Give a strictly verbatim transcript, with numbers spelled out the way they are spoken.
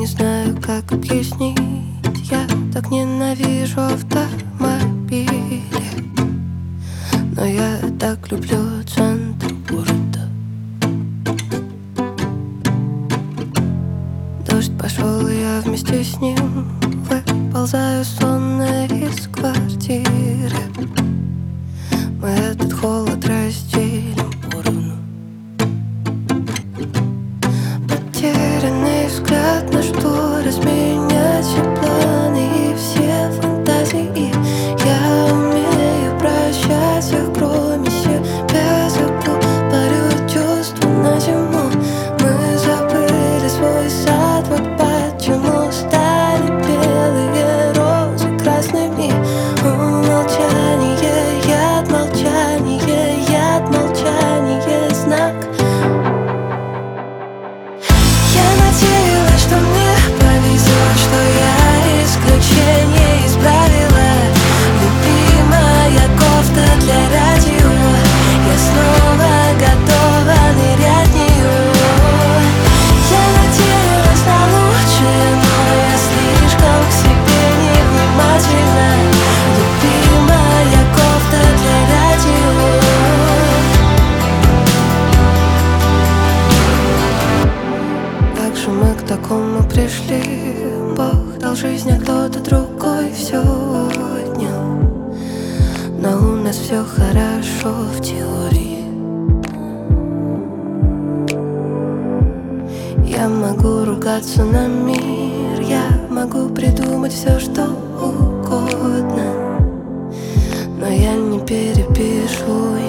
не знаю, как объяснить. Я так ненавижу автомобили, но я так люблю центр города. Дождь пошел, и я вместе с ним выползаю сонная из квартиры. Мы этот холод разделим поровну. Потерянный взгляд, на что разменять все планы и все фантазии. Я умею прощать всех, кроме себя. Забыл пару чувств на зиму. Мы забыли свой сад, вот почему стали белые розы красными. Молчание, яд, молчание, яд, молчание, знак. Я надеялась, что мне повезет, что я исключение из правила. Любимая кофта для радио, я снова готова нырять в нее. Я надеялась на лучшее, но я слишком к себе невнимательна. Любимая кофта для радио. Как же мы к такому пришли? Бог дал жизнь, а кто-то другой все отнял. Но у нас все хорошо в теории. Я могу ругаться на мир, я могу придумать все, что угодно, но я не перепишу.